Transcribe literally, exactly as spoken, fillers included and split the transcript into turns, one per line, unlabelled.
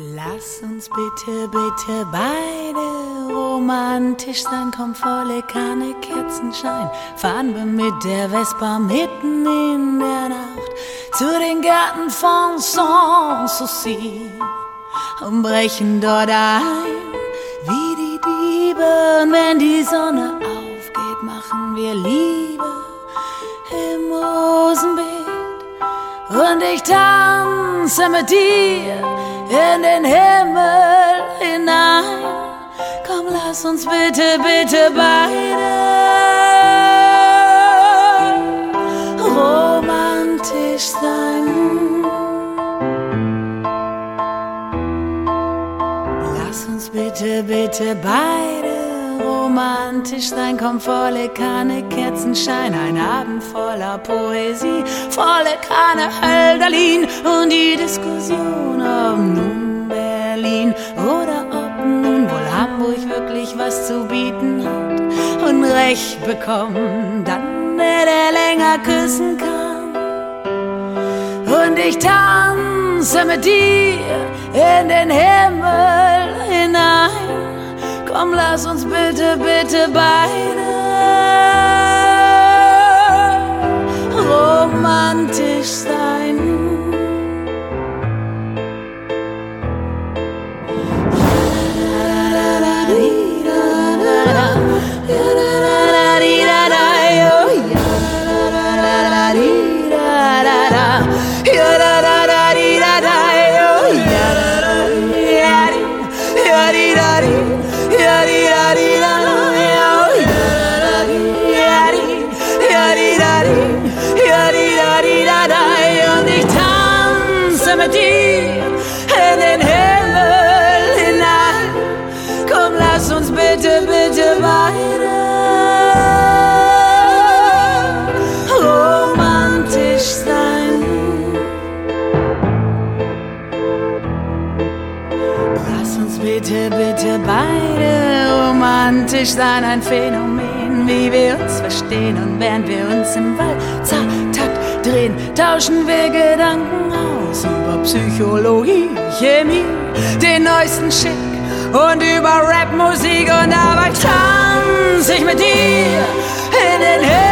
Lass uns bitte, bitte beide romantisch sein, komm volle Kanne Kerzenschein, fahren wir mit der Vespa mitten in der Nacht zu den Gärten von Sanssouci und brechen dort ein wie die Diebe. Und wenn die Sonne aufgeht, machen wir Liebe im Rosenbeet und ich tanze mit dir in den Himmel hinein. Komm, lass uns bitte, bitte beide romantisch sein. Lass uns bitte, bitte beide romantisch sein. Komm, volle Kanne Kerzenschein, ein Abend voller Poesie, volle Kanne Hölderlin und die Diskussion, ob nun Berlin oder ob nun wohl Hamburg wirklich was zu bieten hat und Recht bekommt, dann der, der länger küssen kann. Und ich tanze mit dir in den Himmel hinein. Komm, lass uns bitte, bitte beide romantisch sein. Und ich tanze mit dir in den Himmel hinein. Komm, lass uns bitte, bitte beide romantisch sein. Lass uns bitte, bitte beide romantisch sein. Ein Phänomen, wie wir uns verstehen. Und während wir uns im Walzer-Takt drehen, tauschen wir Gedanken aus über Psychologie, Chemie, den neuesten Schick und über Rapmusik. Und dabei tanze ich mit dir in den Himmel.